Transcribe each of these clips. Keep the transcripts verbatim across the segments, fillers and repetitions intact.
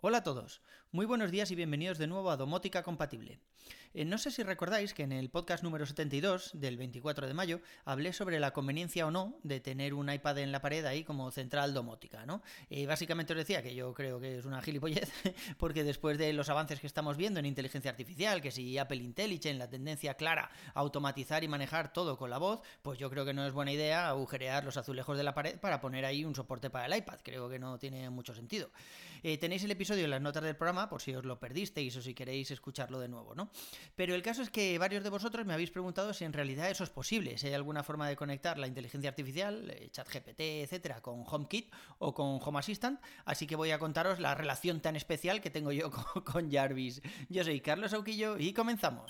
Hola a todos, muy buenos días y bienvenidos de nuevo a Domótica Compatible. Eh, no sé si recordáis que en el podcast número setenta y dos del veinticuatro de mayo hablé sobre la conveniencia o no de tener un iPad en la pared ahí como central domótica, ¿no? Eh, básicamente os decía que yo creo que es una gilipollez porque después de los avances que estamos viendo en inteligencia artificial, que si Apple Intelligence, la tendencia clara a automatizar y manejar todo con la voz, pues yo creo que no es buena idea agujerear los azulejos de la pared para poner ahí un soporte para el iPad, creo que no tiene mucho sentido. Eh, tenéis el episodio en las notas del programa por si os lo perdisteis o si queréis escucharlo de nuevo, ¿no? Pero el caso es que varios de vosotros me habéis preguntado si en realidad eso es posible, si hay alguna forma de conectar la inteligencia artificial, eh, ChatGPT, etcétera, con HomeKit o con Home Assistant, así que voy a contaros la relación tan especial que tengo yo con, con Jarvis. Yo soy Carlos Auquillo y comenzamos.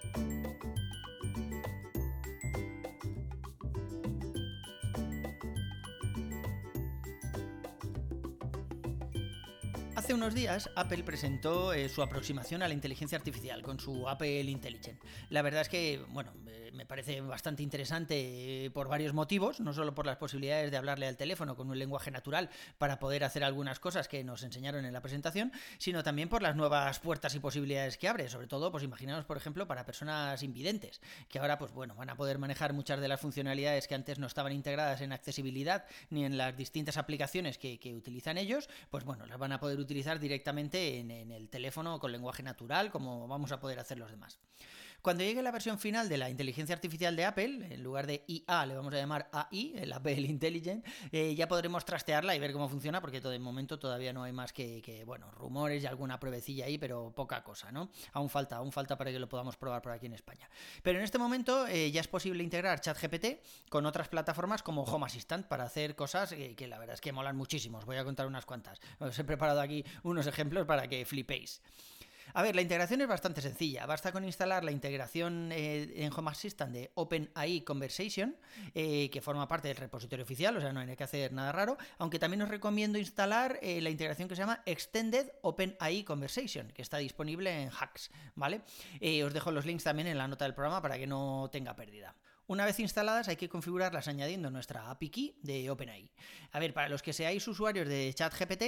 Hace unos días Apple presentó eh, su aproximación a la inteligencia artificial con su Apple Intelligence. La verdad es que, bueno, eh, me parece bastante interesante eh, por varios motivos, no solo por las posibilidades de hablarle al teléfono con un lenguaje natural para poder hacer algunas cosas que nos enseñaron en la presentación, sino también por las nuevas puertas y posibilidades que abre, sobre todo, pues imaginaos, por ejemplo, para personas invidentes, que ahora, pues bueno, van a poder manejar muchas de las funcionalidades que antes no estaban integradas en accesibilidad ni en las distintas aplicaciones que, que utilizan ellos, pues bueno, las van a poder utilizar utilizar directamente en, en el teléfono con lenguaje natural, como vamos a poder hacer los demás. Cuando llegue la versión final de la inteligencia artificial de Apple, en lugar de I A le vamos a llamar A I, el Apple Intelligent, eh, ya podremos trastearla y ver cómo funciona, porque todo de momento todavía no hay más que, que, bueno, rumores y alguna pruebecilla ahí, pero poca cosa, ¿no? Aún falta, aún falta para que lo podamos probar por aquí en España. Pero en este momento eh, ya es posible integrar ChatGPT con otras plataformas como Home Assistant para hacer cosas que, que la verdad es que molan muchísimo. Os voy a contar unas cuantas. Os he preparado aquí unos ejemplos para que flipéis. A ver, la integración es bastante sencilla. Basta con instalar la integración eh, en Home Assistant de OpenAI Conversation, eh, que forma parte del repositorio oficial, o sea, no hay que hacer nada raro, aunque también os recomiendo instalar eh, la integración que se llama Extended OpenAI Conversation, que está disponible en Hacks, ¿vale? Eh, os dejo los links también en la nota del programa para que no tenga pérdida. Una vez instaladas hay que configurarlas añadiendo nuestra A P I Key de OpenAI. A ver, para los que seáis usuarios de ChatGPT,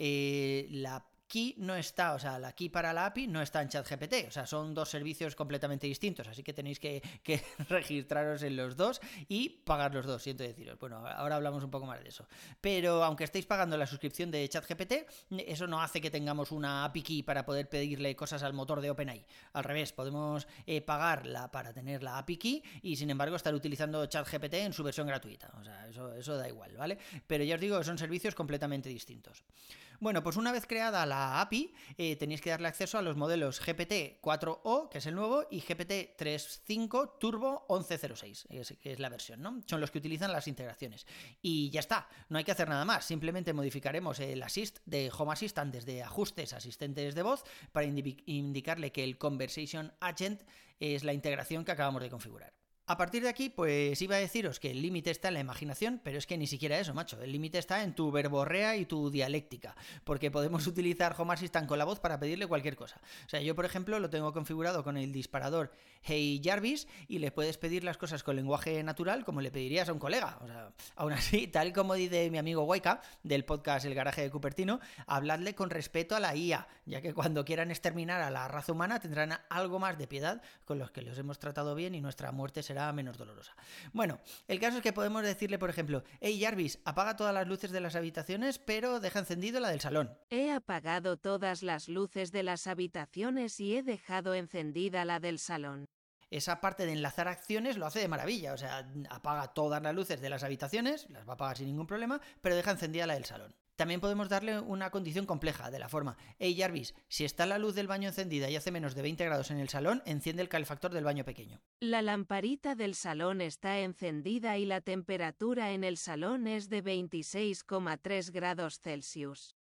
eh, la key no está, o sea, la key para la A P I no está en ChatGPT, o sea, son dos servicios completamente distintos, así que tenéis que, que registraros en los dos y pagar los dos, siento deciros. Bueno, ahora hablamos un poco más de eso. Pero aunque estéis pagando la suscripción de ChatGPT, eso no hace que tengamos una A P I Key para poder pedirle cosas al motor de OpenAI. Al revés, podemos eh, pagarla para tener la A P I Key y sin embargo estar utilizando ChatGPT en su versión gratuita. O sea, eso, eso da igual, ¿vale? Pero ya os digo que son servicios completamente distintos. Bueno, pues una vez creada la A P I, eh, tenéis que darle acceso a los modelos G P T cuatro o, que es el nuevo, y G P T tres punto cinco Turbo once cero seis, que es la versión, ¿no? Son los que utilizan las integraciones. Y ya está, no hay que hacer nada más, simplemente modificaremos el Assist de Home Assistant desde ajustes, asistentes de voz, para indi- indicarle que el Conversation Agent es la integración que acabamos de configurar. A partir de aquí, pues iba a deciros que el límite está en la imaginación, pero es que ni siquiera eso, macho. El límite está en tu verborrea y tu dialéctica, porque podemos utilizar Home Assistant con la voz para pedirle cualquier cosa. O sea, yo, por ejemplo, lo tengo configurado con el disparador Hey Jarvis y le puedes pedir las cosas con lenguaje natural como le pedirías a un colega. O sea, aún así, tal como dice mi amigo Waika del podcast El Garaje de Cupertino, habladle con respeto a la I A, ya que cuando quieran exterminar a la raza humana tendrán algo más de piedad con los que los hemos tratado bien y nuestra muerte será menos dolorosa. Bueno, el caso es que podemos decirle, por ejemplo, hey Jarvis, apaga todas las luces de las habitaciones, pero deja encendido la del salón. He apagado todas las luces de las habitaciones y he dejado encendida la del salón. Esa parte de enlazar acciones lo hace de maravilla, o sea, apaga todas las luces de las habitaciones, las va a apagar sin ningún problema, pero deja encendida la del salón. También podemos darle una condición compleja, de la forma, hey Jarvis, si está la luz del baño encendida y hace menos de veinte grados en el salón, enciende el calefactor del baño pequeño. La lamparita del salón está encendida y la temperatura en el salón es de veintiséis coma tres grados Celsius.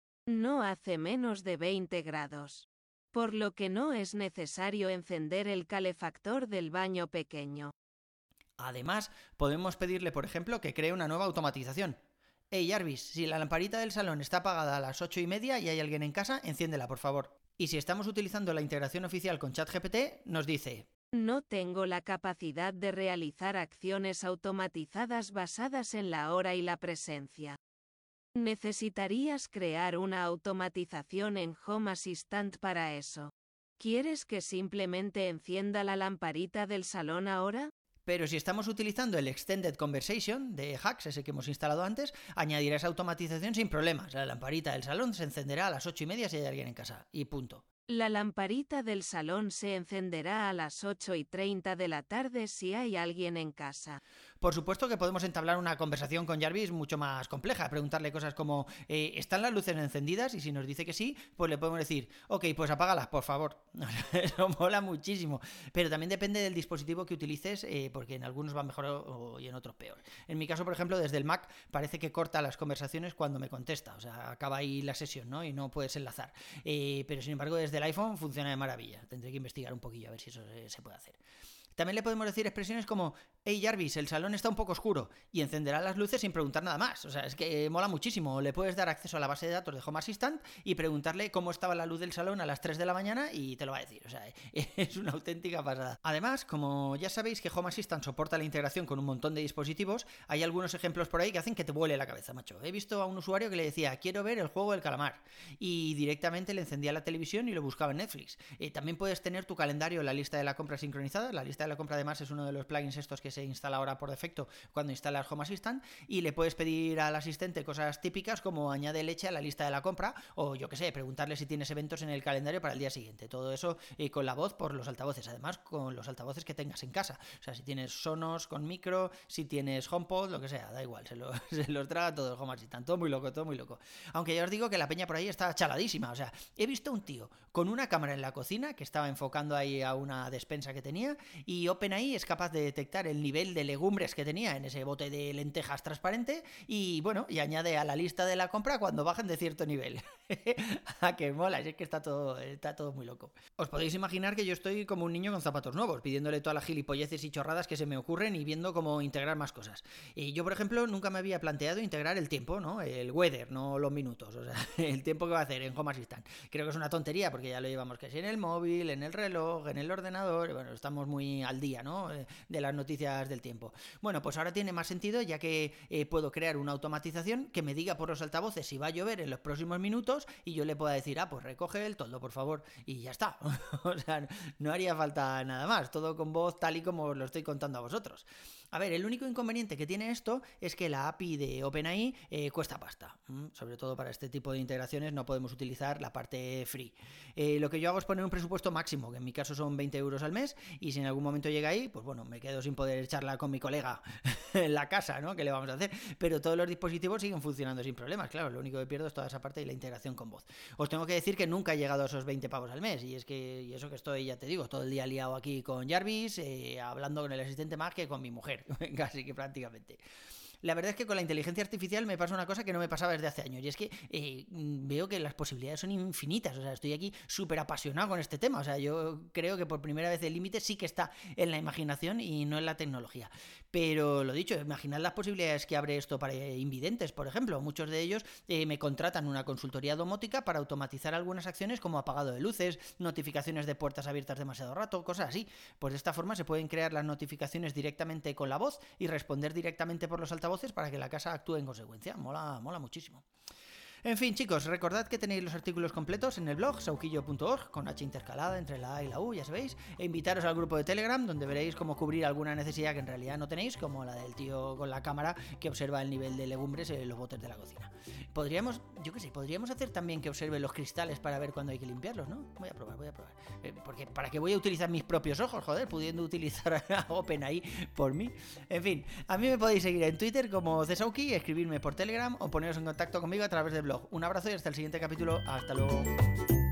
No hace menos de veinte grados. Por lo que no es necesario encender el calefactor del baño pequeño. Además, podemos pedirle, por ejemplo, que cree una nueva automatización. Hey Jarvis, si la lamparita del salón está apagada a las ocho y media y hay alguien en casa, enciéndela, por favor. Y si estamos utilizando la integración oficial con ChatGPT, nos dice: no tengo la capacidad de realizar acciones automatizadas basadas en la hora y la presencia. Necesitarías crear una automatización en Home Assistant para eso. ¿Quieres que simplemente encienda la lamparita del salón ahora? Pero si estamos utilizando el Extended Conversation de Hacks, ese que hemos instalado antes, añadirá esa automatización sin problemas. La lamparita del salón se encenderá a las ocho y media si hay alguien en casa. Y punto. La lamparita del salón se encenderá a las ocho y treinta de la tarde si hay alguien en casa. Por supuesto que podemos entablar una conversación con Jarvis mucho más compleja, preguntarle cosas como eh, ¿están las luces encendidas? Y si nos dice que sí, pues le podemos decir, ok, pues apágalas, por favor. Eso mola muchísimo. Pero también depende del dispositivo que utilices, eh, porque en algunos va mejor o, y en otros peor. En mi caso, por ejemplo, desde el Mac parece que corta las conversaciones cuando me contesta, o sea, acaba ahí la sesión, ¿no? Y no puedes enlazar. Eh, pero sin embargo, desde el iPhone funciona de maravilla. Tendré que investigar un poquillo a ver si eso se, se puede hacer. También le podemos decir expresiones como hey Jarvis, el salón está un poco oscuro, y encenderá las luces sin preguntar nada más. O sea, es que mola muchísimo. Le puedes dar acceso a la base de datos de Home Assistant y preguntarle cómo estaba la luz del salón a las tres de la mañana y te lo va a decir. O sea, es una auténtica pasada. Además, como ya sabéis que Home Assistant soporta la integración con un montón de dispositivos, hay algunos ejemplos por ahí que hacen que te vuele la cabeza, macho. He visto a un usuario que le decía quiero ver el juego del calamar y directamente le encendía la televisión y lo buscaba en Netflix. Eh, también puedes tener tu calendario en la lista de la compra sincronizada. La lista de la compra además es uno de los plugins estos que se instala ahora por defecto cuando instalas Home Assistant, y le puedes pedir al asistente cosas típicas como añade leche a la lista de la compra o yo que sé, preguntarle si tienes eventos en el calendario para el día siguiente. Todo eso eh, con la voz por los altavoces, además con los altavoces que tengas en casa. O sea, si tienes Sonos con micro, si tienes HomePod, lo que sea, da igual, se, lo, se los traga todo el Home Assistant. Todo muy loco, todo muy loco. Aunque ya os digo que la peña por ahí está chaladísima. O sea, he visto un tío con una cámara en la cocina que estaba enfocando ahí a una despensa que tenía, y OpenAI es capaz de detectar el nivel de legumbres que tenía en ese bote de lentejas transparente y bueno, y añade a la lista de la compra cuando bajen de cierto nivel. ¡Ah, qué mola! Es que está todo, está todo muy loco. Os podéis imaginar que yo estoy como un niño con zapatos nuevos, pidiéndole todas las gilipolleces y chorradas que se me ocurren y viendo cómo integrar más cosas. Y yo, por ejemplo, nunca me había planteado integrar el tiempo, ¿no? El weather, no los minutos, o sea, el tiempo que va a hacer en Home Assistant. Creo que es una tontería porque ya lo llevamos que si en el móvil, en el reloj, en el ordenador, bueno, estamos muy al día, ¿no? De las noticias del tiempo. Bueno, pues ahora tiene más sentido ya que eh, puedo crear una automatización que me diga por los altavoces si va a llover en los próximos minutos y yo le pueda decir, ah, pues recoge el toldo, por favor, y ya está. O sea, no haría falta nada más, todo con voz tal y como os lo estoy contando a vosotros. A ver, el único inconveniente que tiene esto es que la A P I de OpenAI eh, cuesta pasta. ¿Mm? Sobre todo para este tipo de integraciones no podemos utilizar la parte free. Eh, lo que yo hago es poner un presupuesto máximo, que en mi caso son veinte euros al mes, y si en algún momento llega ahí, pues bueno, me quedo sin poder charlar con mi colega en la casa, ¿no? ¿Qué le vamos a hacer? Pero todos los dispositivos siguen funcionando sin problemas. Claro, lo único que pierdo es toda esa parte y la integración con voz. Os tengo que decir que nunca he llegado a esos veinte pavos al mes, y es que y eso que estoy, ya te digo, todo el día liado aquí con Jarvis, eh, hablando con el asistente más que con mi mujer. Casi que prácticamente. La verdad es que con la inteligencia artificial me pasa una cosa que no me pasaba desde hace años, y es que eh, veo que las posibilidades son infinitas. O sea, estoy aquí súper apasionado con este tema. O sea, yo creo que por primera vez el límite sí que está en la imaginación y no en la tecnología. Pero lo dicho, imaginad las posibilidades que abre esto para invidentes, por ejemplo. Muchos de ellos eh, me contratan una consultoría domótica para automatizar algunas acciones como apagado de luces, notificaciones de puertas abiertas demasiado rato, cosas así. Pues de esta forma se pueden crear las notificaciones directamente con la voz y responder directamente por los altavoces para que la casa actúe en consecuencia. Mola, mola muchísimo. En fin, chicos, recordad que tenéis los artículos completos en el blog sauquillo punto org, con H intercalada entre la A y la U, ya sabéis, e invitaros al grupo de Telegram, donde veréis cómo cubrir alguna necesidad que en realidad no tenéis, como la del tío con la cámara que observa el nivel de legumbres en los botes de la cocina. Podríamos, yo qué sé, podríamos hacer también que observe los cristales para ver cuándo hay que limpiarlos, ¿no? Voy a probar, voy a probar. Eh, porque ¿para qué voy a utilizar mis propios ojos, joder, pudiendo utilizar a OpenAI por mí? En fin, a mí me podéis seguir en Twitter como Cesauki, escribirme por Telegram o poneros en contacto conmigo a través del blog. Un abrazo y hasta el siguiente capítulo. Hasta luego.